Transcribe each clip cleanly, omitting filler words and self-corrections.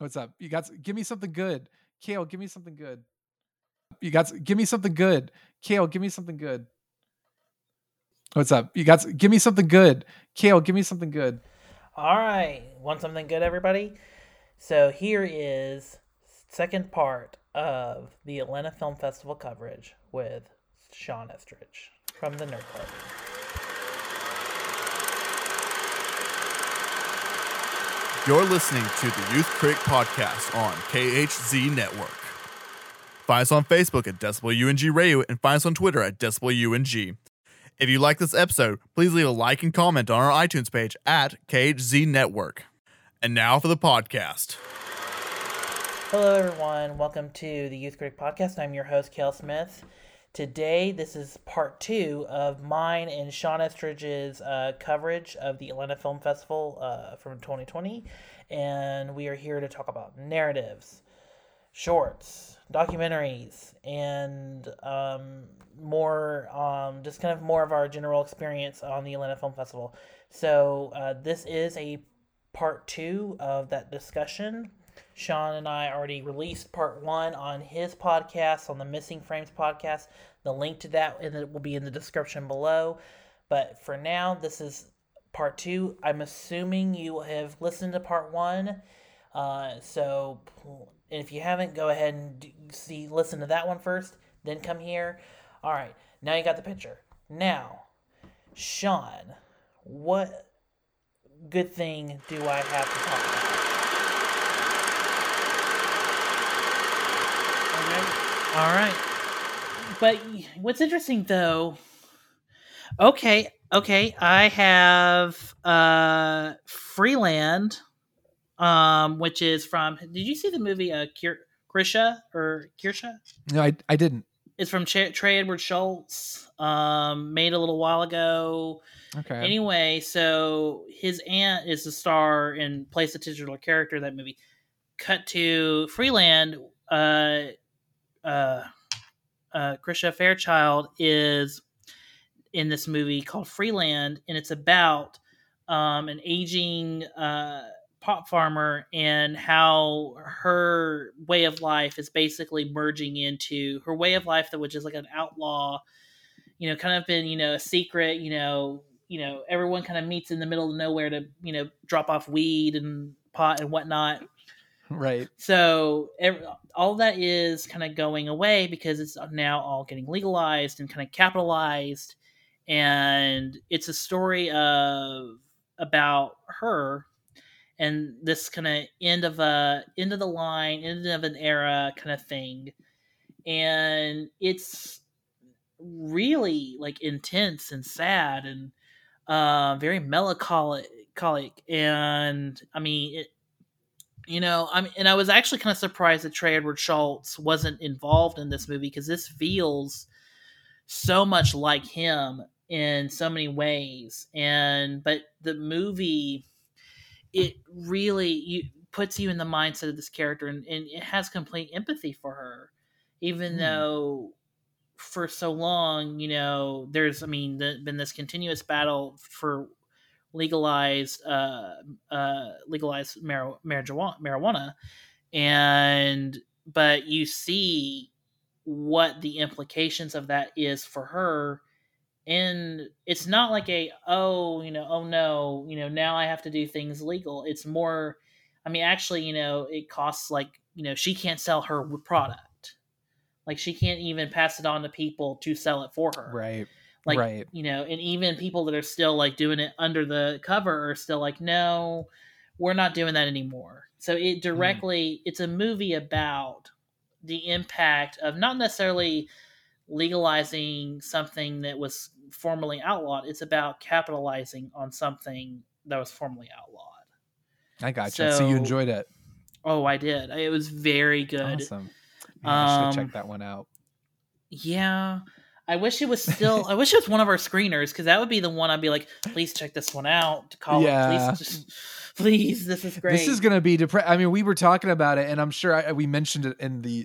What's up? Give me something good. Kale, give me something good. Give me something good. Kale, give me something good. What's up? Give me something good. Kale, give me something good. All right, want something good, everybody? So here is second part of the Atlanta Film Festival coverage with Sean Estridge from the Nerd Party. You're listening to the Youth Critic Podcast on KHZ Network. Find us on Facebook at Decibel UNG Radio and find us on Twitter at Decibel UNG. If you like this episode, please leave a like and comment on our iTunes page at KHZ Network. And now for the podcast. Hello, everyone. Welcome to the Youth Critic Podcast. I'm your host, Kale Smith. Today, this is part 2 of mine and Sean Estridge's coverage of the Atlanta Film Festival from 2020. And we are here to talk about narratives, shorts, documentaries, and just kind of more of our general experience on the Atlanta Film Festival. So this is a part 2 of that discussion. Sean and I already released part 1 on his podcast, on the Missing Frames podcast. The link to that will be in the description below. But for now, this is part 2. I'm assuming you have listened to part 1. So if you haven't, go ahead and listen to that one first, then come here. All right, now you got the picture. Now, Sean, what good thing do I have to talk about? All right. But what's interesting, though, okay, I have Freeland, which is from, did you see the movie Kirsha? No, I didn't. It's from Trey Edward Schultz, made a little while ago. Okay. Anyway, so his aunt is the star and plays the titular character of that movie. Cut to Freeland, Krisha Fairchild is in this movie called Freeland, and it's about an aging pot farmer and how her way of life is basically merging into her way of life, which is like an outlaw, kind of been, a secret, everyone kind of meets in the middle of nowhere to, drop off weed and pot and whatnot. Right. So all that is kind of going away because it's now all getting legalized and kind of capitalized. And it's a story about her and this kind of end of the line, end of an era kind of thing. And it's really like intense and sad and very melancholic. And I mean, and I was actually kind of surprised that Trey Edward Schultz wasn't involved in this movie because this feels so much like him in so many ways. But the movie, it really puts you in the mindset of this character, and it has complete empathy for her, even though for so long, there's, been this continuous battle for legalized marijuana, but you see what the implications of that is for her, and it's not like oh no, now I have to do things legal. It's more, actually, it costs, like, she can't sell her product, like she can't even pass it on to people to sell it for her, Right. like, right. And even people that are still like doing it under the cover are still like, no, we're not doing that anymore. So it directly, it's a movie about the impact of not necessarily legalizing something that was formerly outlawed. It's about capitalizing on something that was formerly outlawed. I gotcha. So you enjoyed it? Oh, I did. It was very good. Awesome. Yeah, I should have checked that one out. Yeah. I wish it was one of our screeners, because that would be the one I'd be like, please check this one out. Yeah. Please Please, this is great. This is going to be I mean, we were talking about it, and I'm sure we mentioned it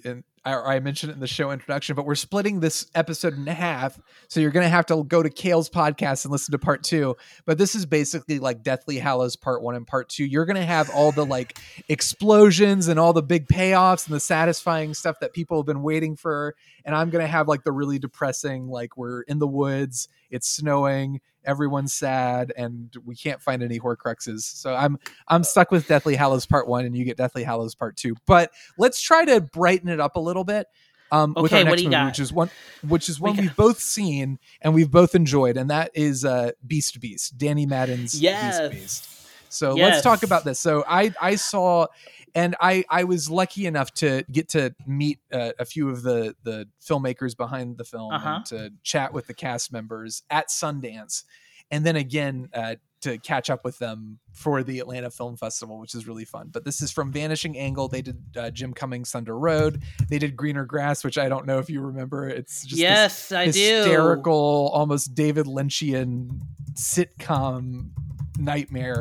I mentioned it in the show introduction, but we're splitting this episode in half. So you're going to have to go to Kale's podcast and listen to part 2. But this is basically like Deathly Hallows part 1 and part 2. You're going to have all the like explosions and all the big payoffs and the satisfying stuff that people have been waiting for. And I'm going to have like the really depressing, like we're in the woods, it's snowing, everyone's sad, and we can't find any Horcruxes. So I'm stuck with Deathly Hallows part 1, and you get Deathly Hallows part 2. But let's try to brighten it up a little bit with our next movie, which is one we've both seen and we've both enjoyed, and that is Beast Beast, Danny Madden's Beast Beast. So let's talk about this. So I saw, and I was lucky enough to get to meet a few of the filmmakers behind the film and to chat with the cast members at Sundance, and then again to catch up with them for the Atlanta Film Festival, which is really fun. But this is from Vanishing Angle. They did Jim Cummings' Thunder Road. They did Greener Grass, which I don't know if you remember. It's just this hysterical, almost David Lynchian sitcom nightmare,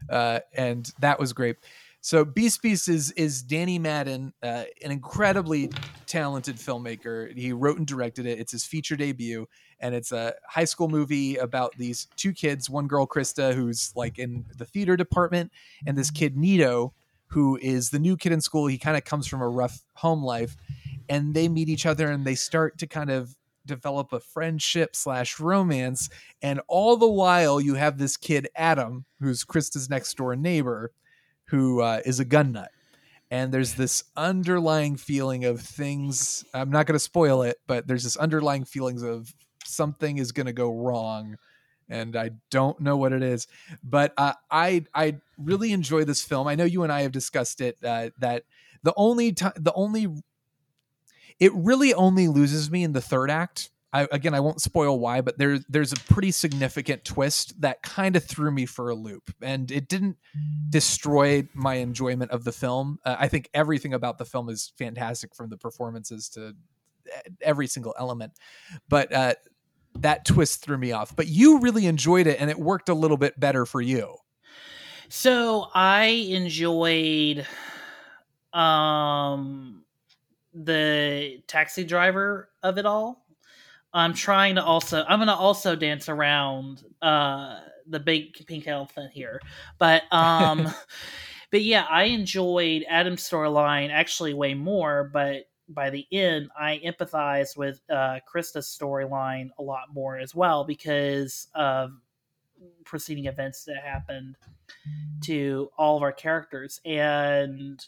and that was great. So Beast Beast is Danny Madden, an incredibly talented filmmaker. He wrote and directed it. It's his feature debut, and it's a high school movie about these two kids, one girl, Krista, who's like in the theater department, and this kid, Nito, who is the new kid in school. He kind of comes from a rough home life, and they meet each other and they start to kind of develop a friendship / romance. And all the while you have this kid, Adam, who's Krista's next door neighbor, who is a gun nut. And there's this underlying feeling of things. I'm not going to spoil it, but there's this underlying feelings of something is going to go wrong. And I don't know what it is, but I really enjoy this film. I know you and I have discussed it, that it really only loses me in the third act. I won't spoil why, but there's a pretty significant twist that kind of threw me for a loop, and it didn't destroy my enjoyment of the film. I think everything about the film is fantastic, from the performances to every single element, but that twist threw me off. But you really enjoyed it, and it worked a little bit better for you. So I enjoyed the taxi driver of it all. I'm going to also dance around the big pink elephant here. But but yeah, I enjoyed Adam's storyline actually way more, but by the end I empathized with Krista's storyline a lot more as well, because of preceding events that happened to all of our characters. And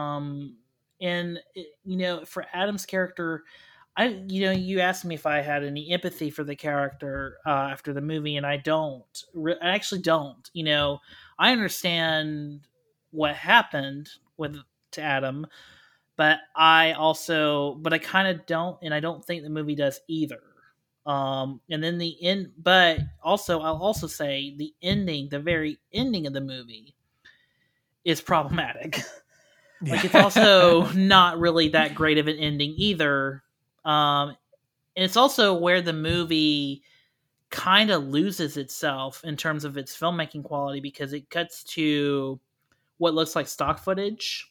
for Adam's character, you asked me if I had any empathy for the character after the movie, and I don't. I actually don't. I understand what happened to Adam, but I kind of don't, and I don't think the movie does either. And then the end, but also I'll also say the ending, the very ending of the movie, is problematic. Like, it's also not really that great of an ending either. And it's also where the movie kind of loses itself in terms of its filmmaking quality, because it cuts to what looks like stock footage,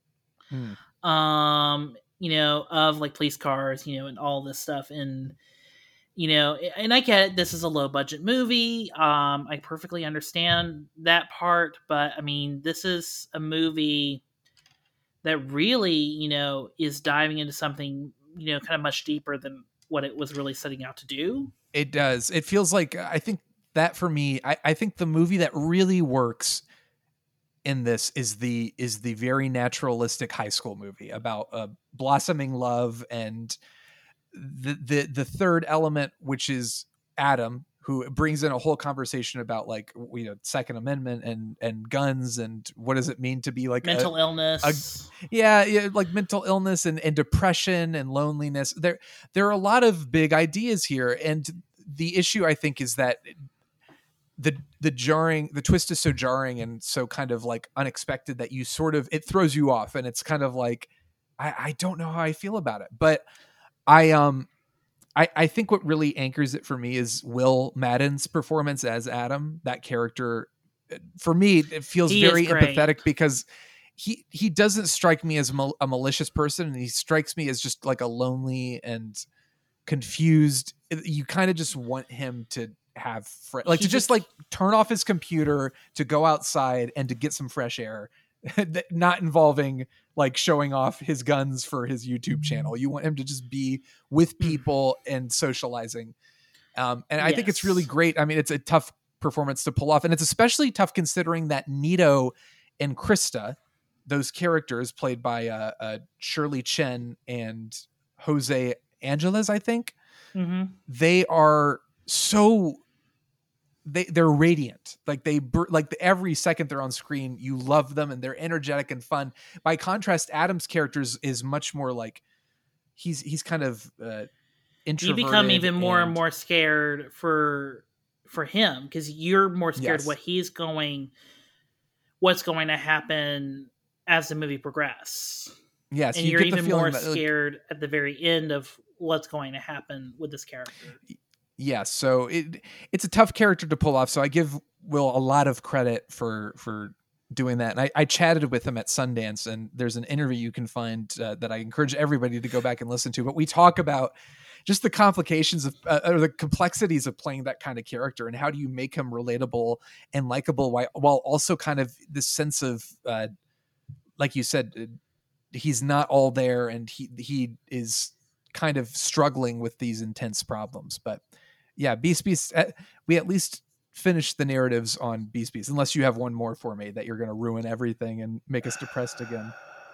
of like police cars, and all this stuff. And, and I get it, this is a low budget movie. I perfectly understand that part, but I mean, this is a movie that really, is diving into something, kind of much deeper than what it was really setting out to do. It does. It feels like, I think that for me, I think the movie that really works in this is the very naturalistic high school movie about blossoming love, and the third element, which is Adam, who brings in a whole conversation about like, Second Amendment and guns, and what does it mean to be like mental illness. Like mental illness and depression and loneliness. There are a lot of big ideas here. And the issue, I think, is that the twist is so jarring and so kind of like unexpected that you it throws you off, and it's kind of like, I don't know how I feel about it. But I think what really anchors it for me is Will Madden's performance as Adam. That character for me, it feels He is very great. empathetic because he doesn't strike me as a malicious person, and he strikes me as just like a lonely and confused. You kind of just want him to have to just like turn off his computer, to go outside and to get some fresh air, not involving like showing off his guns for his YouTube channel. You want him to just be with people and socializing. And I think it's really great. I mean, it's a tough performance to pull off, and it's especially tough considering that Nito and Krista, those characters played by Shirley Chen and Jose Angeles, I think, they are so they're radiant. Like every second they're on screen, you love them and they're energetic and fun. By contrast, Adam's characters is much more like he's kind of introverted. You become even more and more scared for him because you're more scared what's going to happen as the movie progresses. Yes, and you're even more scared at the very end of what's going to happen with this character. Yes, so it's a tough character to pull off. So I give Will a lot of credit for doing that. And I chatted with him at Sundance, and there's an interview you can find that I encourage everybody to go back and listen to. But we talk about just the complications of or the complexities of playing that kind of character, and how do you make him relatable and likable while also kind of this sense of, like you said, he's not all there, and he is kind of struggling with these intense problems. But yeah, Beast, we at least finished the narratives on Beast, unless you have one more for me that you're going to ruin everything and make us depressed again.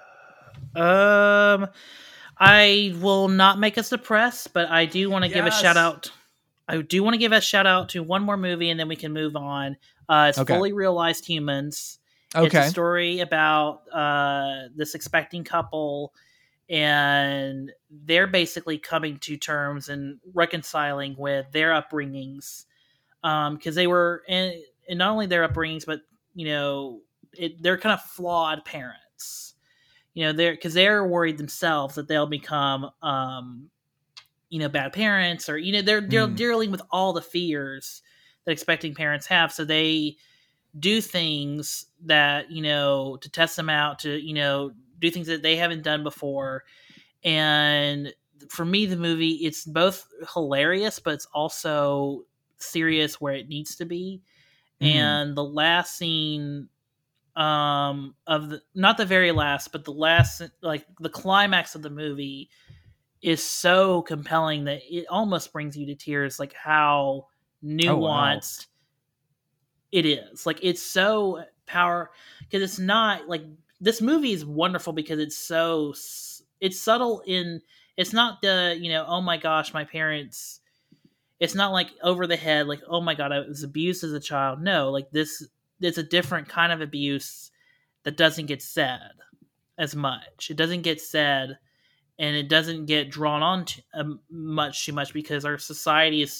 I will not make us depressed, but I do want to give a shout out. I do want to give a shout out to one more movie, and then we can move on. It's Fully Realized Humans. It's a story about this expecting couple, and they're basically coming to terms and reconciling with their upbringings, because they were, and not only their upbringings, but they're kind of flawed parents. They're worried themselves that they'll become, bad parents, or they're dealing with all the fears that expecting parents have. So they do things that to test them out, to do things that they haven't done before. And for me, the movie, it's both hilarious, but it's also serious where it needs to be. And the last scene of not the very last, but the last, like the climax of the movie, is so compelling that it almost brings you to tears, like how nuanced it is. Like, it's so because it's not like, this movie is wonderful because it's subtle in, it's not the, oh my gosh, my parents, it's not like over the head, like, oh my God, I was abused as a child. No, like it's a different kind of abuse that doesn't get said as much. It doesn't get said, and it doesn't get drawn on too much because our society is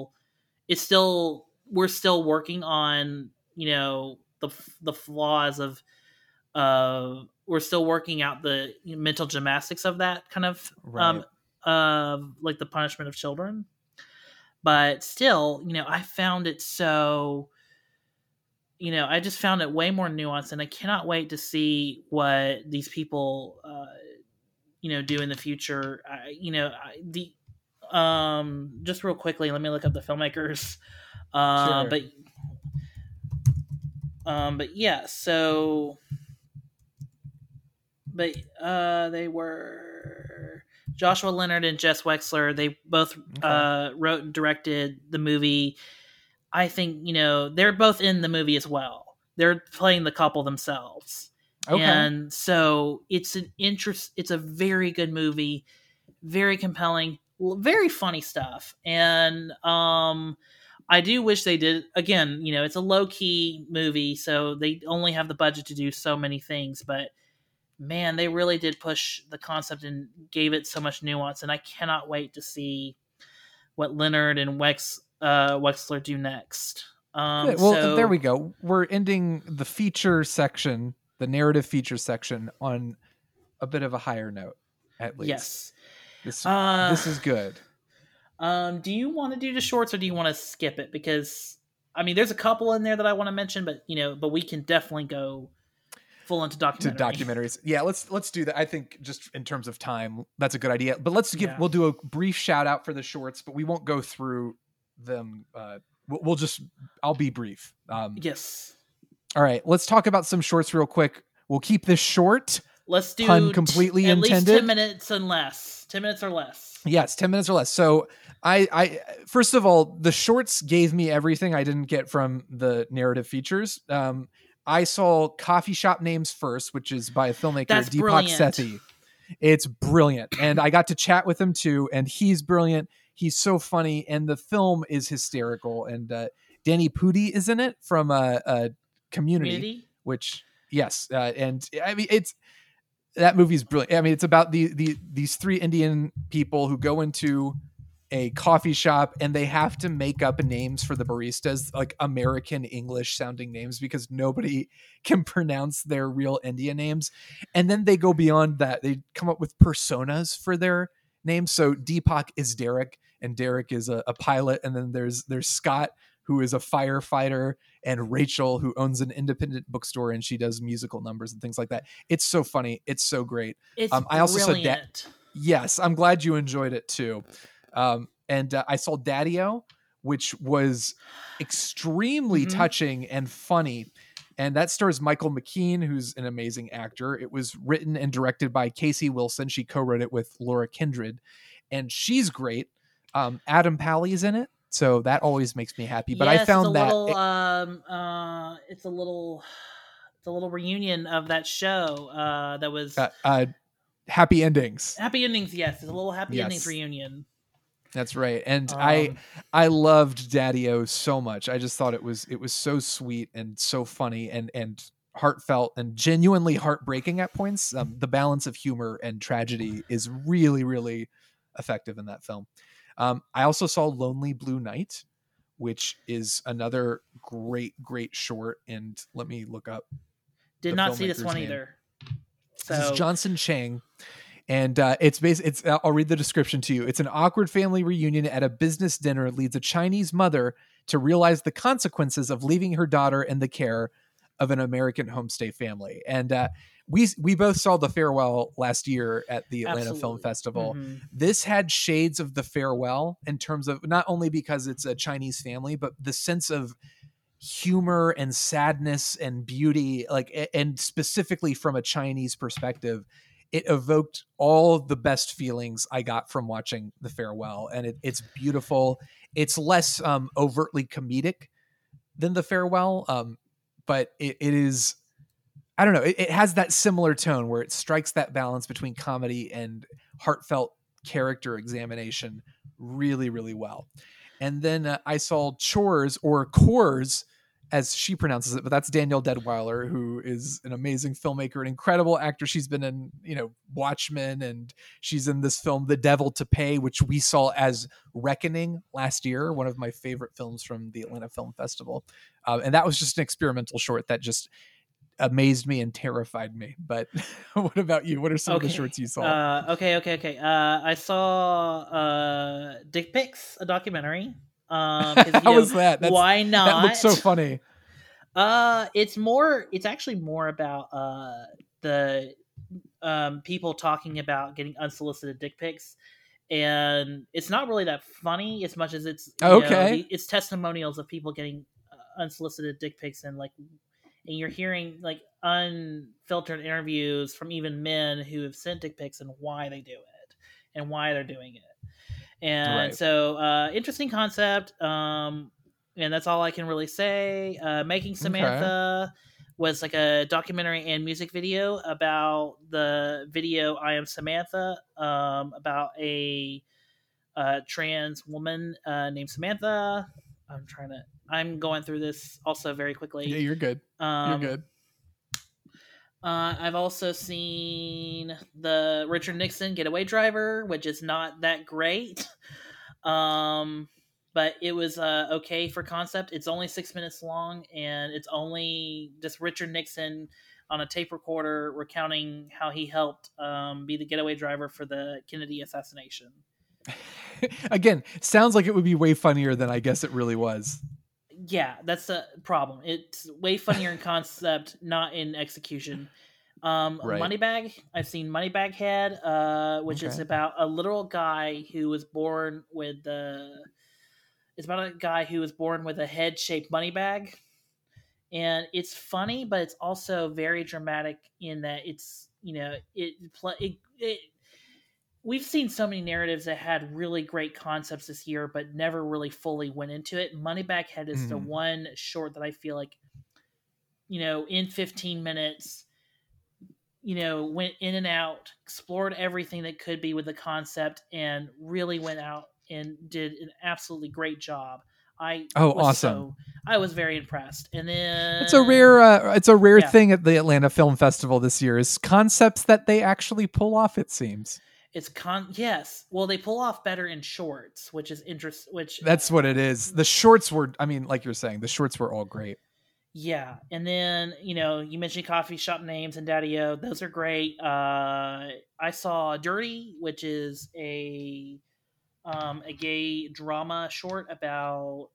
we're still working on, the flaws of, we're still working out the mental gymnastics of that kind of, like the punishment of children. But still, I found it so, I just found it way more nuanced, and I cannot wait to see what these people, do in the future. Just real quickly, let me look up the filmmakers. Sure. But yeah, they were Joshua Leonard and Jess Wexler. They both wrote and directed the movie. I think, they're both in the movie as well. They're playing the couple themselves. Okay. And so it's a very good movie, very compelling, very funny stuff. And I do wish they did, again, it's a low-key movie, so they only have the budget to do so many things, but man, they really did push the concept and gave it so much nuance, and I cannot wait to see what Leonard and Wexler do next. Well, there we go. We're ending the feature section, the narrative feature section, on a bit of a higher note, at least. Yes. This is good. Do you want to do the shorts, or do you want to skip it? Because I mean, there's a couple in there that I want to mention, but but we can definitely go full into documentary. To documentaries. Yeah, let's do that. I think just in terms of time, that's a good idea. But we'll do a brief shout out for the shorts, but we won't go through them. I'll be brief. Yes. All right, let's talk about some shorts real quick. We'll keep this short. Let's do pun completely at intended. least 10 minutes and less. 10 minutes or less. Yes, 10 minutes or less. So I first of all, the shorts gave me everything I didn't get from the narrative features. I saw Coffee Shop Names first, which is by a filmmaker, That's Deepak brilliant. Sethi. It's brilliant. And I got to chat with him too, and he's brilliant. He's so funny, and the film is hysterical. And Danny Pudi is in it from Community, which, yes. And I mean, that movie's brilliant. I mean, it's about these three Indian people who go into a coffee shop and they have to make up names for the baristas, like American English sounding names, because nobody can pronounce their real Indian names. And then they go beyond that. They come up with personas for their names. So Deepak is Derek, and Derek is a pilot. And then there's Scott, who is a firefighter, and Rachel, who owns an independent bookstore, and she does musical numbers and things like that. It's so funny. It's so great. It's I also saw brilliant. Yes, I'm glad you enjoyed it too. And I saw Daddy-O, which was extremely touching and funny. And that stars Michael McKean, who's an amazing actor. It was written and directed by Casey Wilson. She co-wrote it with Laura Kindred, and she's great. Adam Pally is in it, so that always makes me happy. But yes, I found it's a little reunion of that show that was Happy Endings. Happy Endings, yes. It's a little Happy Endings reunion. That's right. And I loved Daddy-O so much. I just thought it was so sweet and so funny and heartfelt and genuinely heartbreaking at points. The balance of humor and tragedy is really, really effective in that film. I also saw Lonely Blue Night, which is another great short. And let me look up. Did not see this one name. Either. So this is Johnson Chang. And I'll read the description to you. It's an awkward family reunion at a business dinner leads a Chinese mother to realize the consequences of leaving her daughter in the care of an American homestay family. And we both saw The Farewell last year at the Atlanta Film Festival. Mm-hmm. This had shades of The Farewell in terms of not only because it's a Chinese family, but the sense of humor and sadness and beauty, and specifically from a Chinese perspective. It evoked all of the best feelings I got from watching The Farewell. And it's beautiful. It's less overtly comedic than The Farewell. But it is, I don't know, it has that similar tone where it strikes that balance between comedy and heartfelt character examination really, really well. And then I saw Chores, or Cores, as she pronounces it, but that's Danielle Deadwyler, who is an amazing filmmaker, an incredible actor. She's been in, Watchmen, and she's in this film, The Devil to Pay, which we saw as Reckoning last year, one of my favorite films from the Atlanta Film Festival. And that was just an experimental short that just amazed me and terrified me. But what about you? What are some of the shorts you saw? Okay. I saw Dick Pics, a documentary. How was that? Why not? That looks so funny. It's actually more about the people talking about getting unsolicited dick pics, and it's not really that funny as much as it's it's testimonials of people getting unsolicited dick pics, and you're hearing unfiltered interviews from even men who have sent dick pics and why they do it and why they're doing it. And so interesting concept, and that's all I can really say. Making Samantha was a documentary and music video about the video I Am Samantha, about a trans woman named Samantha. I'm going through this also very quickly. Yeah, you're good. You're good. I've also seen the Richard Nixon Getaway Driver, which is not that great. But it was okay for concept. It's only 6 minutes long, and it's only just Richard Nixon on a tape recorder recounting how he helped be the getaway driver for the Kennedy assassination. Again, sounds like it would be way funnier than I guess it really was. Yeah, that's the problem. It's way funnier in concept, not in execution. Right. Moneybag. I've seen Moneybag Head, which is Okay. about a literal guy who was born with the. It's about a guy who was born with a head-shaped money bag, and it's funny, but it's also very dramatic in that it's it. We've seen so many narratives that had really great concepts this year, but never really fully went into it. Moneybag Head is the one short that I feel like, in 15 minutes, went in and out, explored everything that could be with the concept, and really went out and did an absolutely great job. Awesome! I was very impressed. And then it's a rare thing at the Atlanta Film Festival this year is concepts that they actually pull off. It seems yes. Well, they pull off better in shorts, which is interesting. That's what it is. The shorts were, I mean, like you're saying, the shorts were all great. Yeah, and then you mentioned Coffee Shop Names and Daddy-O. Those are great. I saw Dirty, which is a gay drama short about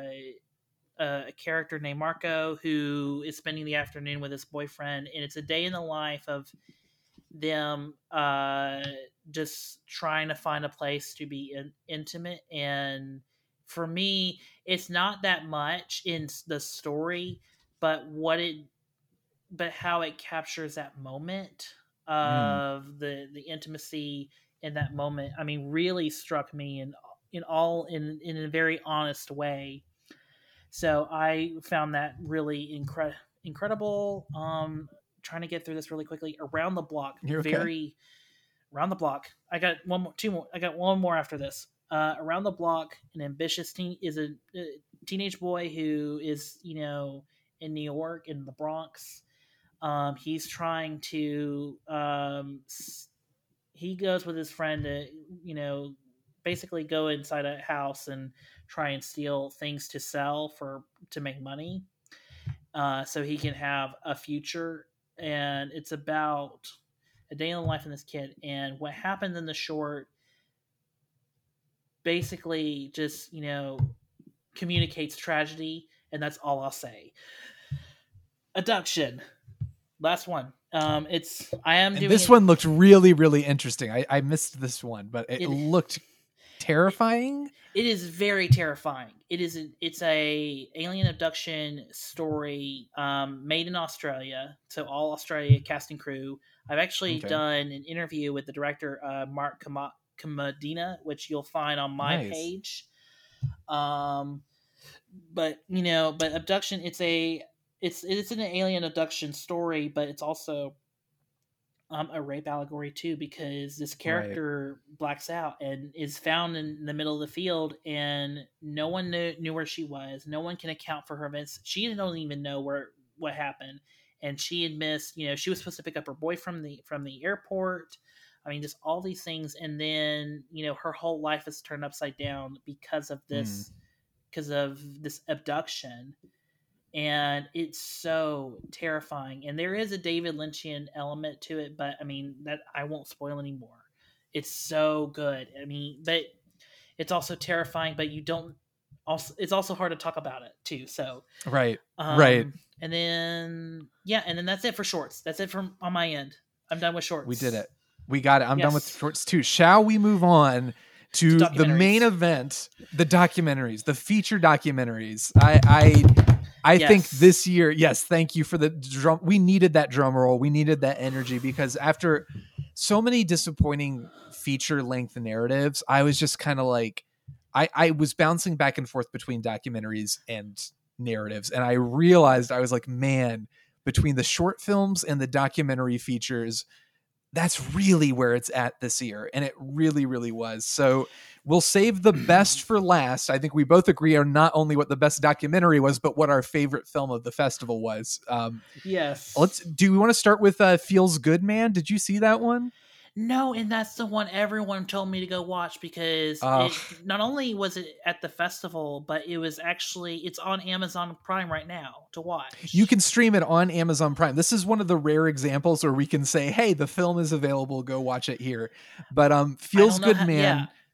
a character named Marco who is spending the afternoon with his boyfriend, and it's a day in the life of them just trying to find a place to be intimate. And for me, it's not that much in the story, but how it captures that moment of the intimacy in that moment. I mean, really struck me in a very honest way. So I found that really incredible. Trying to get through this really quickly. Around the Block. You're okay. Around the Block. I got two more. I got one more after this. Around the Block, an ambitious is a teenage boy who is, in New York, in the Bronx. He's trying to, he goes with his friend to, basically go inside a house and try and steal things to sell to make money, so he can have a future. And it's about a day in the life of this kid, and what happens in the short basically just communicates tragedy, and that's all I'll say. Abduction, last one. This one looked really, really interesting. I missed this one, but it looked terrifying. It is very terrifying. It's a alien abduction story made in Australia, so all Australia cast and crew. I've actually done an interview with the director, Mark Kamadina, which you'll find on my page. But abduction, it's an alien abduction story, but it's also a rape allegory too, because this character blacks out and is found in the middle of the field, and no one knew where she was. No one can account for her events. She didn't even know what happened, and she admits, she was supposed to pick up her boy from the airport. I mean, just all these things, and then her whole life is turned upside down because of this abduction. And it's so terrifying. And there is a David Lynchian element to it, but I mean, that I won't spoil anymore. It's so good. I mean, but it's also terrifying, but it's also hard to talk about it too. So right. And then that's it for shorts. That's it from on my end. I'm done with shorts. We did it. We got it. I'm done with shorts too. Shall we move on to the main event, the documentaries, the feature documentaries? I think this year, yes, thank you for the drum. We needed that drum roll. We needed that energy, because after so many disappointing feature length narratives, I was just kind of like, I was bouncing back and forth between documentaries and narratives. And I realized, I was like, man, between the short films and the documentary features, that's really where it's at this year. And it really, really was. So we'll save the best for last. I think we both agree on not only what the best documentary was, but what our favorite film of the festival was. Yes. Do we want to start with Feels Good Man? Did you see that one? No, and that's the one everyone told me to go watch, because not only was it at the festival, but it's on Amazon Prime right now to watch. You can stream it on Amazon Prime. This is one of the rare examples where we can say, hey, the film is available, go watch it here. But Feels Good Man.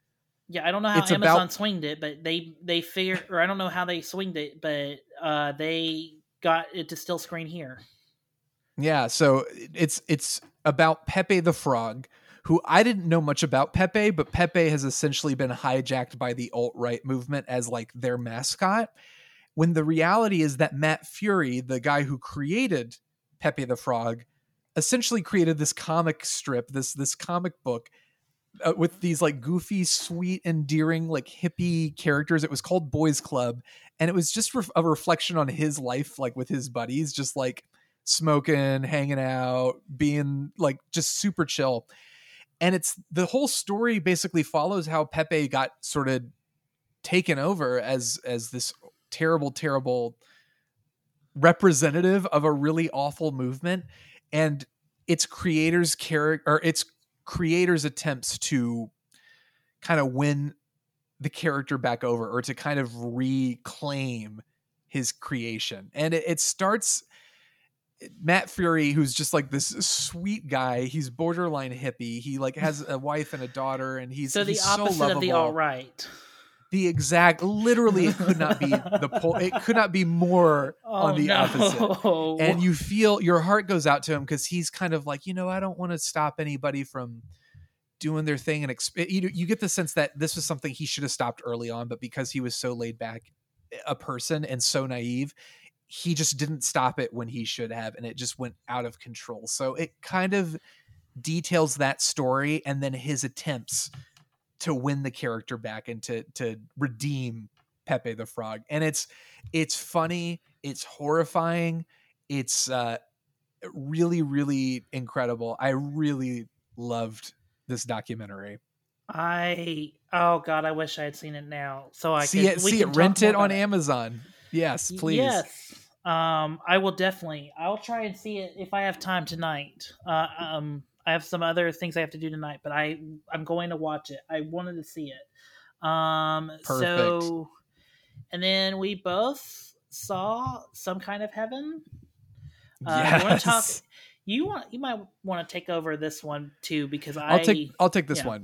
Yeah, I don't know how It's Amazon about swinged it, but they figured, or I don't know how they swinged it, but they got it to still screen here. Yeah, so it's about Pepe the Frog, who I didn't know much about Pepe, but Pepe has essentially been hijacked by the alt-right movement as like their mascot. When the reality is that Matt Fury, the guy who created Pepe the Frog, essentially created this comic strip, this comic book with these like goofy, sweet, endearing, like hippie characters. It was called Boys Club, and it was just a reflection on his life, like with his buddies, just like smoking, hanging out, being like just super chill. And it's the whole story basically follows how Pepe got sort of taken over as this terrible representative of a really awful movement, and its creators attempts to kind of win the character back over, or to kind of reclaim his creation. And it starts Matt Fury, who's just like this sweet guy. He's borderline hippie. He like has a wife and a daughter, and he's the he's opposite so of the alt-right. The exact, literally, it could not be it could not be more on the opposite. And you feel your heart goes out to him, because he's kind of like, I don't want to stop anybody from doing their thing. And you get the sense that this was something he should have stopped early on, but because he was so laid back a person and so naive, he just didn't stop it when he should have, and it just went out of control. So it kind of details that story, and then his attempts to win the character back and to redeem Pepe the Frog. And it's funny, it's horrifying, it's really, really incredible. I really loved this documentary. I wish I had seen it now, so I see it rent it on Amazon. Yes, please. Yes. I will definitely. I'll try and see it if I have time tonight. I have some other things I have to do tonight, but I'm going to watch it. I wanted to see it. Perfect. So, and then we both saw Some Kind of Heaven. Yes. You want to talk? You might want to take over this one too, because I'll take this one.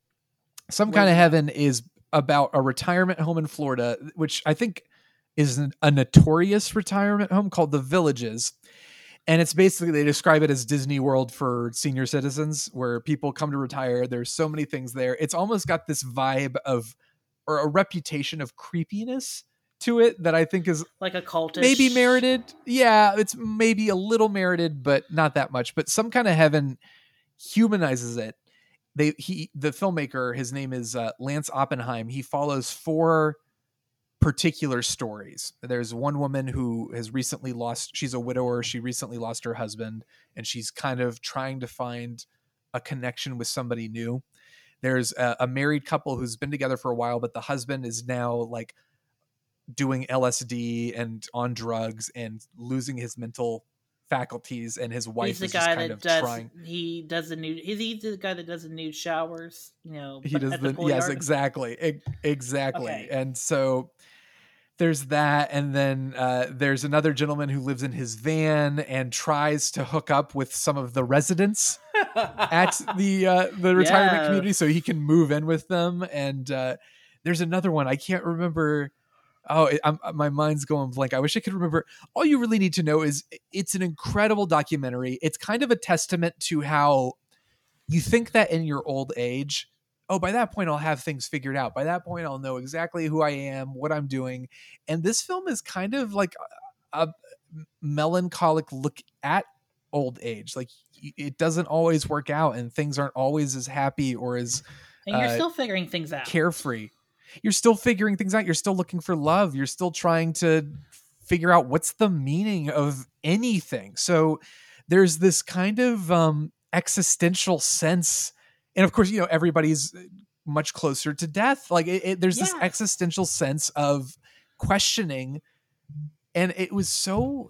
Some Kind of Heaven is about a retirement home in Florida, which I think is a notorious retirement home called The Villages. And it's basically, they describe it as Disney World for senior citizens, where people come to retire. There's so many things there. It's almost got this vibe of, or a reputation of creepiness to it that I think is like a cultish, maybe merited. Yeah, it's maybe a little merited, but not that much. But Some Kind of Heaven humanizes it. The filmmaker, his name is Lance Oppenheim. He follows 4 particular stories. There's one woman who has recently she's a widower. She recently lost her husband, and she's kind of trying to find a connection with somebody new. There's a married couple who's been together for a while, but the husband is now like doing LSD and on drugs and losing his mental faculties, and his wife is just kind of trying. He's the guy that does the nude showers, he does yes, exactly. Okay. And so there's that, and then there's another gentleman who lives in his van and tries to hook up with some of the residents at the retirement community so he can move in with them. And there's another one, I can't remember. My mind's going blank. I wish I could remember. All you really need to know is it's an incredible documentary. It's kind of a testament to how you think that in your old age, by that point I'll have things figured out. By that point I'll know exactly who I am, what I'm doing. And this film is kind of like a melancholic look at old age. Like, it doesn't always work out, and things aren't always as happy or as and you're still figuring things out. Carefree. You're still figuring things out. You're still looking for love. You're still trying to figure out what's the meaning of anything. So there's this kind of existential sense. And of course, everybody's much closer to death. Like there's this existential sense of questioning. And it was so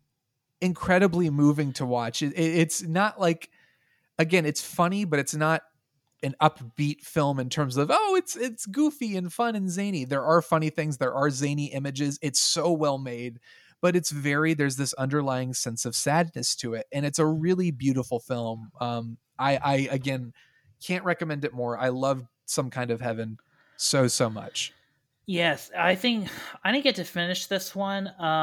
incredibly moving to watch. It's not like, again, it's funny, but it's not an upbeat film in terms of, it's goofy and fun and zany. There are funny things. There are zany images. It's so well made, but there's this underlying sense of sadness to it. And it's a really beautiful film. I again, can't recommend it more. I love Some Kind of Heaven. so much. Yes, I think I didn't get to finish this one,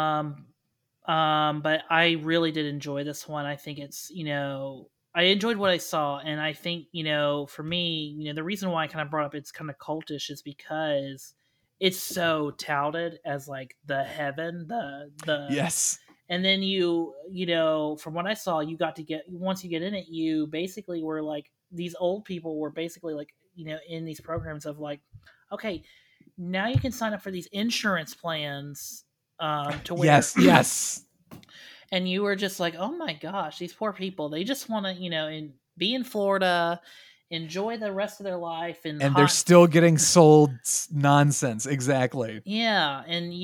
but I really did enjoy this one. I think it's, I enjoyed what I saw, and I think, for me, the reason why I kind of brought up it's kind of cultish is because it's so touted as like the heaven, the Yes. and then from what I saw, you got to get, once you get in it, you basically were like, these old people were basically like, in these programs of like, okay, now you can sign up for these insurance plans, to where, yes. and you were just like, oh my gosh, these poor people, they just want to, be in Florida, enjoy the rest of their life, and they're still getting sold nonsense. Exactly. Yeah,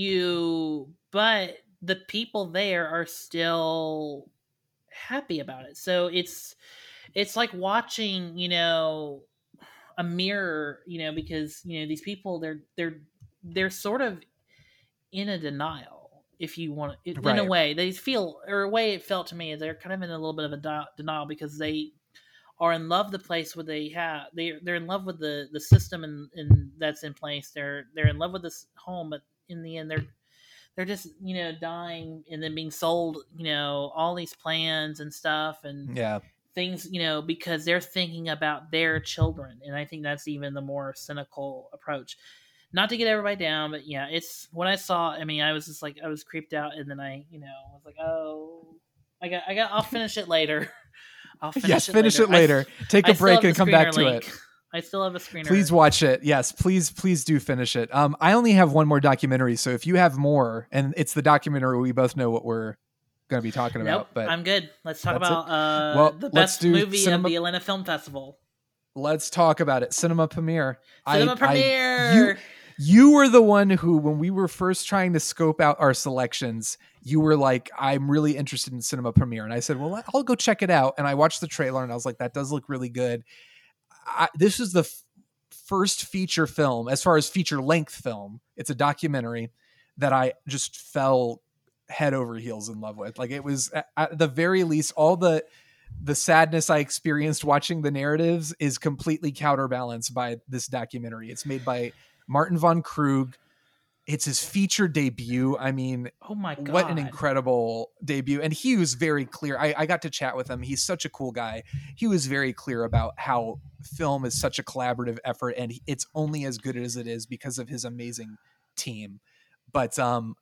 but the people there are still happy about it. So it's like watching, a mirror, because these people, they're sort of in a denial, if you want it, in a Right. way. They feel, or a way it felt to me, they're kind of in a little bit of a denial, because they are in love with the place where they're in love with the system and that's in place. They're in love with this home, but in the end they're just dying and then being sold all these plans and stuff and Yeah. things, because they're thinking about their children. And I think that's even the more cynical approach. Not to get everybody down, but yeah, it's when I saw, I mean, I was just like, I was creeped out, and then I was like, oh, I'll finish it later. I'll finish it later. Take a break and come back to it. I still have a screener. Please watch it. Yes, please do finish it. I only have one more documentary, so if you have more, and it's the documentary, we both know what we're going to be talking about. But I'm good. Let's talk about the best movie of the Atlanta Film Festival. Let's talk about it. Cinema Premiere. Premiere. You were the one who, when we were first trying to scope out our selections, you were like, I'm really interested in Cinema Premiere. And I said, well, I'll go check it out. And I watched the trailer and I was like, that does look really good. This is the first feature film, as far as feature length film. It's a documentary that I just fell head over heels in love with. Like, it was, at the very least, all the sadness I experienced watching the narratives is completely counterbalanced by this documentary. It's made by Martin von Krug. It's his feature debut. I mean, oh my God, what an incredible debut. And he was very clear. I got to chat with him. He's such a cool guy. He was very clear about how film is such a collaborative effort, and it's only as good as it is because of his amazing team. But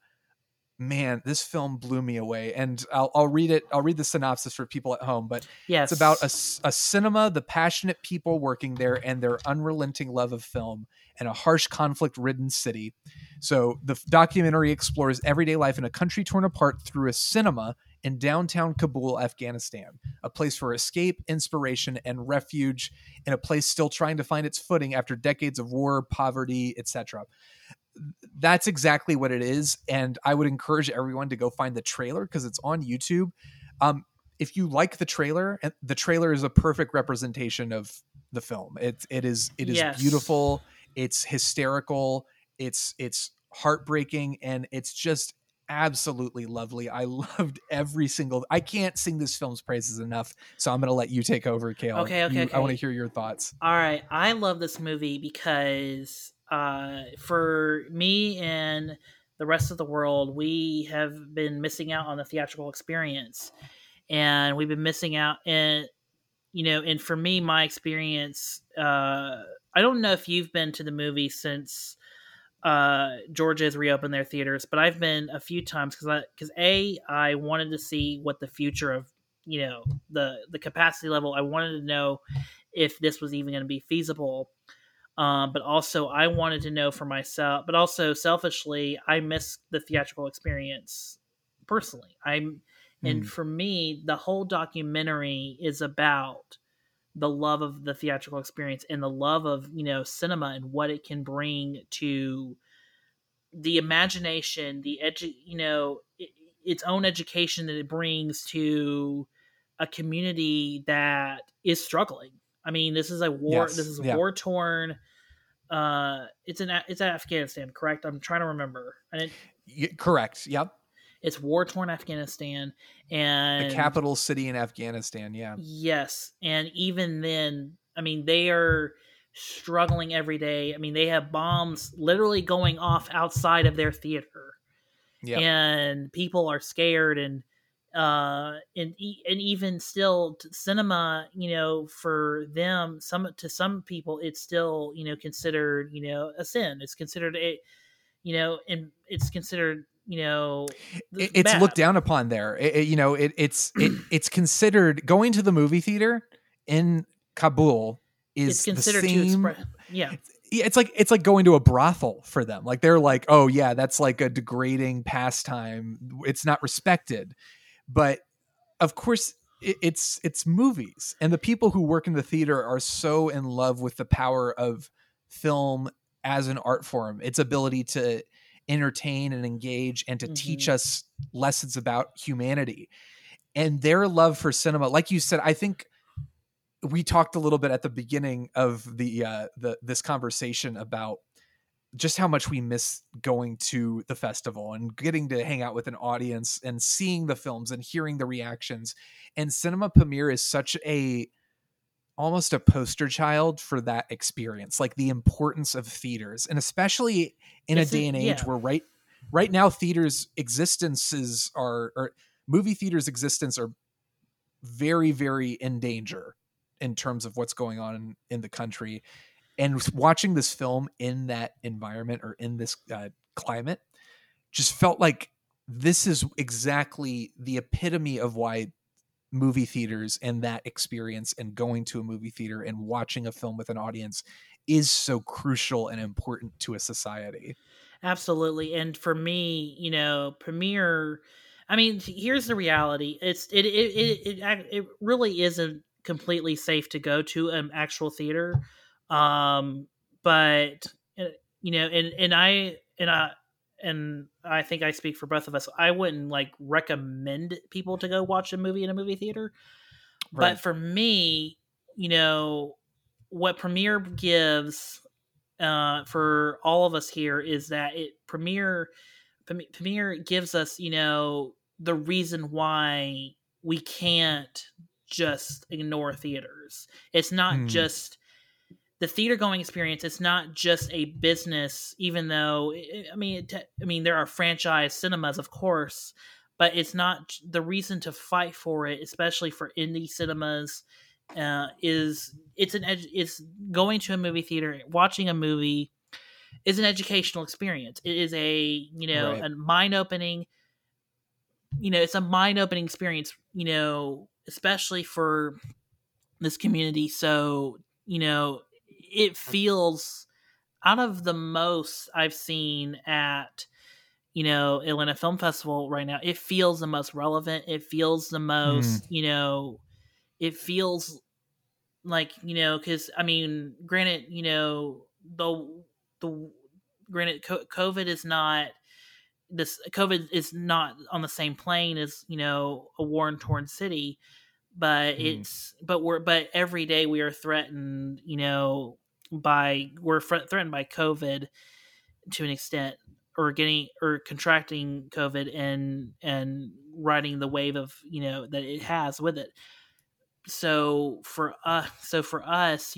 man, this film blew me away. And I'll read it. I'll read the synopsis for people at home, but yes, it's about a cinema, the passionate people working there, and their unrelenting love of film in a harsh, conflict-ridden city. So the documentary explores everyday life in a country torn apart through a cinema in downtown Kabul, Afghanistan, a place for escape, inspiration, and refuge, in a place still trying to find its footing after decades of war, poverty, etc. That's exactly what it is. And I would encourage everyone to go find the trailer because it's on YouTube. If you like the trailer is a perfect representation of the film. It is yes, beautiful. It's hysterical. It's heartbreaking. And it's just absolutely lovely. I loved I can't sing this film's praises enough. So I'm going to let you take over, Kale. Okay. I want to hear your thoughts. All right. I love this movie because for me and the rest of the world, we have been missing out on the theatrical experience, and we've been missing out. And and for me, my experience, I don't know if you've been to the movie since Georgia has reopened their theaters, but I've been a few times because I wanted to see what the future of the capacity level. I wanted to know if this was even going to be feasible. But also I wanted to know for myself, but also selfishly, I miss the theatrical experience personally. And for me, the whole documentary is about the love of the theatrical experience and the love of, cinema and what it can bring to the imagination, its own education that it brings to a community that is struggling. I mean, this is a war. Yes. This is Yeah. war torn. It's Afghanistan, correct? I'm trying to remember. Correct. Yep. It's war torn Afghanistan, and the capital city in Afghanistan. Yeah. Yes, and even then, I mean, they are struggling every day. I mean, they have bombs literally going off outside of their theater, and people are scared. And even still, cinema, for them, some people, it's still, considered, a sin. It's considered and it's considered, it's bad. looked down upon there. It's considered, going to the movie theater in Kabul is It's considered the same. It's like going to a brothel for them. Like, they're like, oh yeah, that's like a degrading pastime. It's not respected. But of course, it's movies, and the people who work in the theater are so in love with the power of film as an art form, its ability to entertain and engage and to teach us lessons about humanity, and their love for cinema. Like you said, I think we talked a little bit at the beginning of this conversation about just how much we miss going to the festival and getting to hang out with an audience and seeing the films and hearing the reactions. And Cinema Premiere is such almost a poster child for that experience, like the importance of theaters, and especially in a day and age where right now theaters existences or movie theaters existence are very, very in danger in terms of what's going on in the country. And watching this film in that environment, or in this climate, just felt like this is exactly the epitome of why movie theaters and that experience and going to a movie theater and watching a film with an audience is so crucial and important to a society. Absolutely. And for me, Premiere, I mean, here's the reality. It really isn't completely safe to go to an actual theater. But and I think I speak for both of us. I wouldn't recommend people to go watch a movie in a movie theater. Right. But for me, what Premiere gives for all of us here is that Premiere gives us, the reason why we can't just ignore theaters. It's not just the theater going experience. It's not just a business, even though there are franchise cinemas, of course, but it's not the reason to fight for it, especially for indie cinemas. It's going to a movie theater, watching a movie is an educational experience. It is a a mind opening. It's a mind opening experience. Especially for this community. So it feels, out of the most I've seen at Atlanta Film Festival right now, it feels the most relevant. It feels the most it feels like because granted COVID is not on the same plane as a war in Torn City, but but every day we are threatened threatened by COVID to an extent, or contracting COVID and riding the wave of that it has with it. So for us,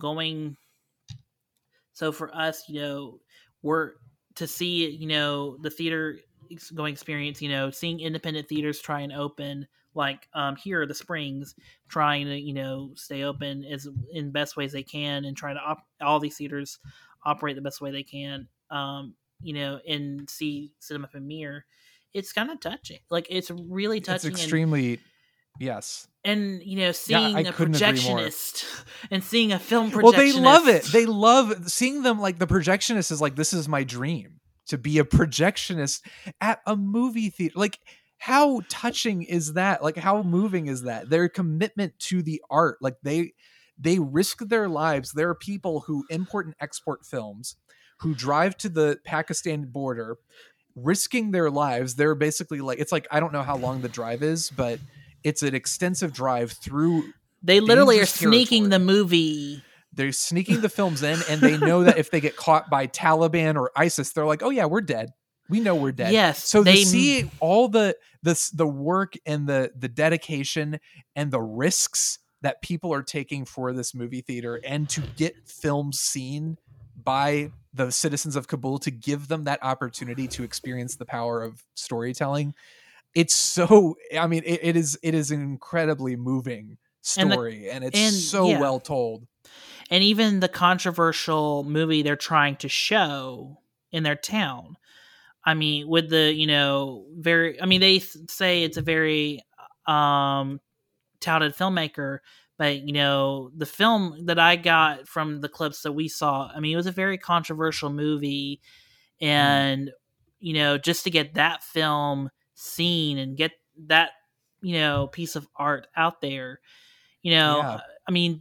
we're to see the theater going experience, seeing independent theaters try and open, like here the Springs, trying to stay open as in best ways they can, and try to all these theaters operate the best way they can, and see Cinema Premiere. It's kind of touching. Like, it's really touching. It's extremely yes. And seeing a projectionist and seeing a film projectionist. Well, they love it. They love seeing them. Like, the projectionist is like, this is my dream, to be a projectionist at a movie theater. Like, how touching is that? Like, how moving is that? Their commitment to the art. Like, they risk their lives. There are people who import and export films, who drive to the Pakistan border, risking their lives. They're basically like, it's like, I don't know how long the drive is, but it's an extensive drive through. They literally are sneaking the movie. They're sneaking the films in, and they know that if they get caught by Taliban or ISIS, they're like, oh yeah, we're dead. We know we're dead. Yes. So to see all the work and the dedication and the risks that people are taking for this movie theater, and to get films seen by the citizens of Kabul, to give them that opportunity to experience the power of storytelling. It's so, I mean, it is an incredibly moving story, and it's so well told. And even the controversial movie they're trying to show in their town, I mean, with the, they say it's a very touted filmmaker, but, the film that I got from the clips that we saw, I mean, it was a very controversial movie. And, just to get that film seen and get that, piece of art out there, I mean,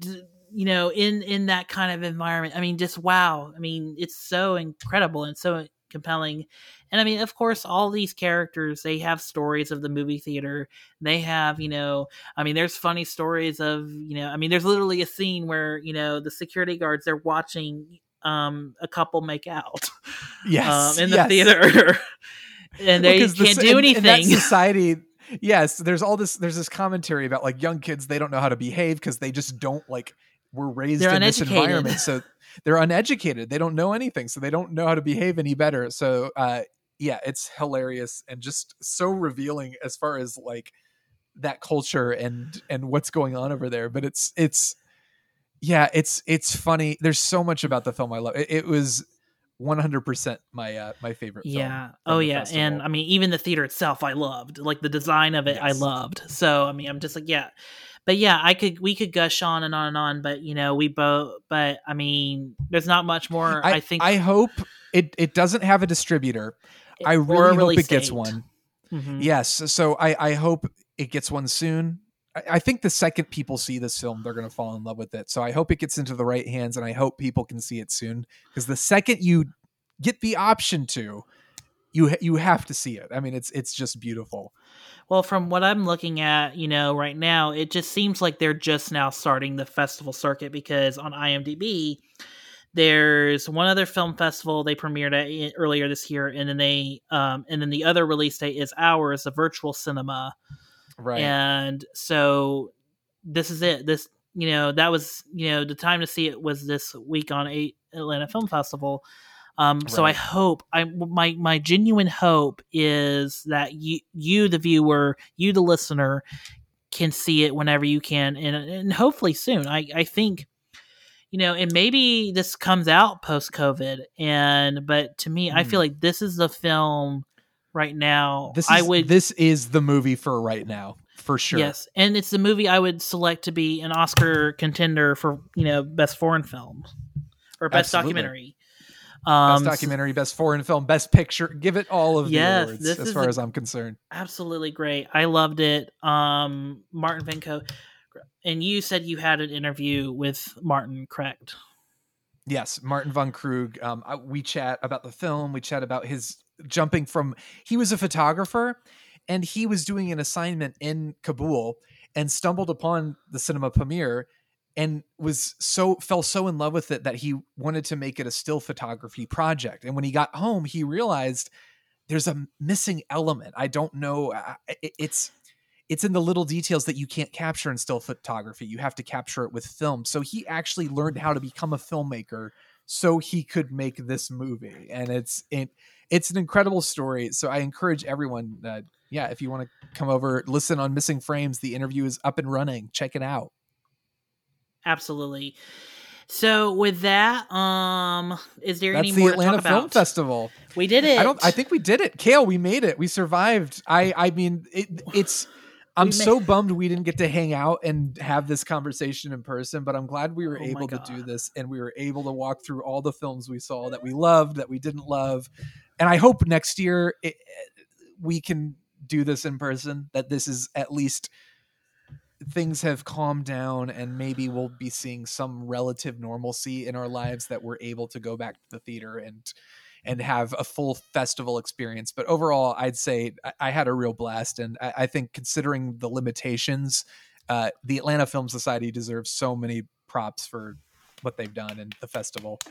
in that kind of environment, I mean, just wow. I mean, it's so incredible and so compelling. And I mean, of course, all these characters, they have stories of the movie theater. They have, I mean, there's funny stories of, I mean, there's literally a scene where, the security guards, they're watching a couple make out in the theater. And they can't do anything. In that society, yes, there's this commentary about like young kids, they don't know how to behave because they just don't were raised in this environment. So they're uneducated. They don't know anything. So they don't know how to behave any better. So it's hilarious and just so revealing as far as like that culture and what's going on over there. But it's funny. There's so much about the film I love. It was 100% my favorite film. Yeah. Oh yeah. Festival. And I mean, even the theater itself, I loved. Like the design of it, yes. I loved. So I mean, I'm just like, yeah. But yeah, we could gush on and on and on, but but I mean, there's not much more. I hope it doesn't have a distributor. I really hope it gets one. Mm-hmm. Yes. So I hope it gets one soon. I think the second people see this film, they're going to fall in love with it. So I hope it gets into the right hands, and I hope people can see it soon, because the second you get the option to, you have to see it. I mean, it's just beautiful. Well, from what I'm looking at, right now, it just seems like they're just now starting the festival circuit, because on IMDb, there's one other film festival they premiered at earlier this year, and then the other release date is ours, the virtual cinema. Right. And so this is it. This, that was, the time to see it was this week on Atlanta Film Festival. So I hope, my genuine hope is that you, the viewer, you, the listener, can see it whenever you can, and hopefully soon. I think, and maybe this comes out post-COVID, but to me, I feel like this is the film right now. This is the movie for right now, for sure. Yes, and it's the movie I would select to be an Oscar contender for best foreign film or best documentary. Best documentary, best foreign film, best picture. Give it all of the awards, as far as I'm concerned. Absolutely great. I loved it. Martin Vinko, and you said you had an interview with Martin, correct? Yes, Martin von Krug. We chat about the film. We chat about his jumping from, he was a photographer and he was doing an assignment in Kabul and stumbled upon the cinema premiere and fell so in love with it that he wanted to make it a still photography project. And when he got home, he realized there's a missing element. I don't know. It's in the little details that you can't capture in still photography. You have to capture it with film. So he actually learned how to become a filmmaker so he could make this movie. And it's an incredible story. So I encourage everyone, if you want to come over, listen on Missing Frames, the interview is up and running. Check it out. Absolutely. So with that, is there any That's more the Atlanta to talk about? Film Festival. We did it. I think we did it. Kale, we made it. We survived. I mean, I'm so bummed we didn't get to hang out and have this conversation in person, but I'm glad we were able to do this, and we were able to walk through all the films we saw that we loved, that we didn't love. And I hope next year we can do this in person, that this is at least things have calmed down and maybe we'll be seeing some relative normalcy in our lives, that we're able to go back to the theater and have a full festival experience. But overall, I'd say I had a real blast. And I think, considering the limitations, the Atlanta Film Society deserves so many props for what they've done in the festival.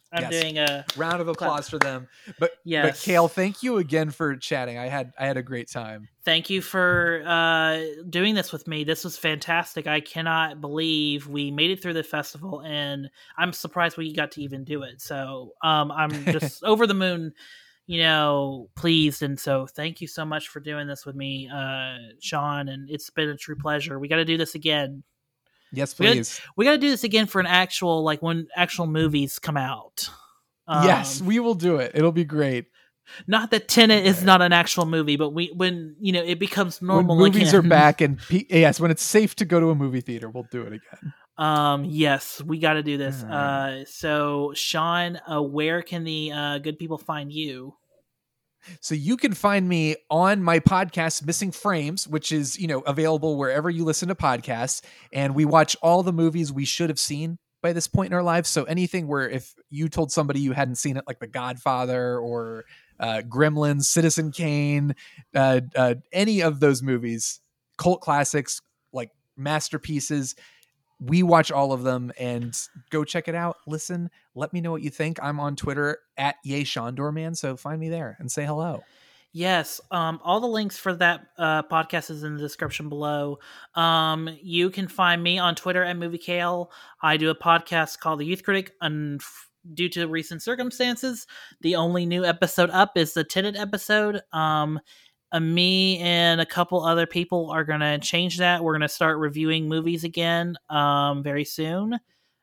I'm Yes. doing a round of applause for them. But yes. Kale, thank you again for chatting. I had a great time. Thank you for doing this with me. This was fantastic. I cannot believe we made it through the festival, and I'm surprised we got to even do it. So I'm just over the moon, pleased. And so thank you so much for doing this with me, Sean. And it's been a true pleasure. We got to do this again. Yes, please. We got to do this again for an actual, like when actual movies come out. Yes, we will do it. It'll be great. Not that Tenet is not an actual movie, but when it becomes normal when movies again. are back, and yes, when it's safe to go to a movie theater, we'll do it again. Yes, we got to do this. Right. So Sean, where can the good people find you? So you can find me on my podcast, Missing Frames, which is, available wherever you listen to podcasts. And we watch all the movies we should have seen by this point in our lives. So anything where if you told somebody you hadn't seen it, like The Godfather or Gremlins, Citizen Kane, any of those movies, cult classics, like masterpieces, we watch all of them. And go check it out. Listen, let me know what you think. I'm on Twitter at YayShondorman, so find me there and say hello. Yes, all the links for that podcast is in the description below. You can find me on Twitter at MovieKale. I do a podcast called The Youth Critic, and due to recent circumstances, the only new episode up is the Tenet episode. Me and a couple other people are going to change that. We're going to start reviewing movies again very soon.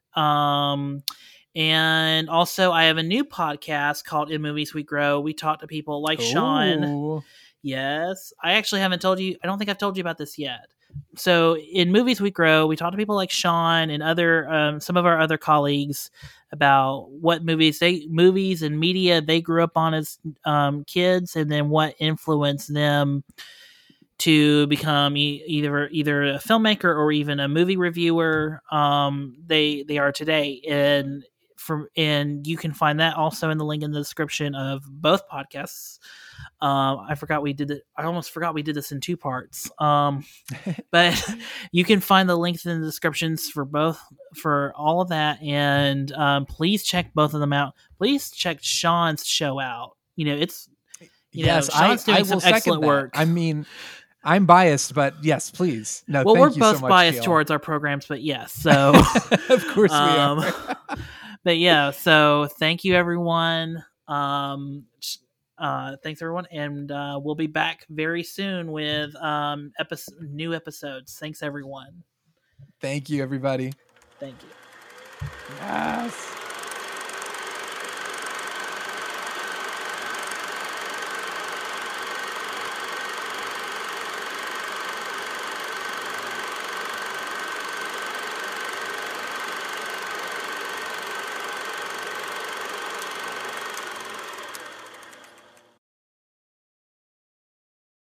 And also I have a new podcast called In Movies We Grow. We talk to people like Sean. Yes. I actually haven't told you. I don't think I've told you about this yet. So in Movies We Grow, we talk to people like Sean and other some of our other colleagues about what movies and media they grew up on as kids, and then what influenced them to become either a filmmaker or even a movie reviewer. They are today, and you can find that also in the link in the description of both podcasts. I almost forgot we did this in 2 parts. But you can find the links in the descriptions for all of that. And please check both of them out. Please check Sean's show out. It's Sean's doing some excellent work. I mean, I'm biased, but yes, please. No, well, thank we're you both so much, biased Kale. towards our programs, but yes. So of course we are. But yeah, so thank you, everyone. Thanks, everyone, and we'll be back very soon with new episodes. Thanks, everyone. Thank you, everybody. Thank you. Yes.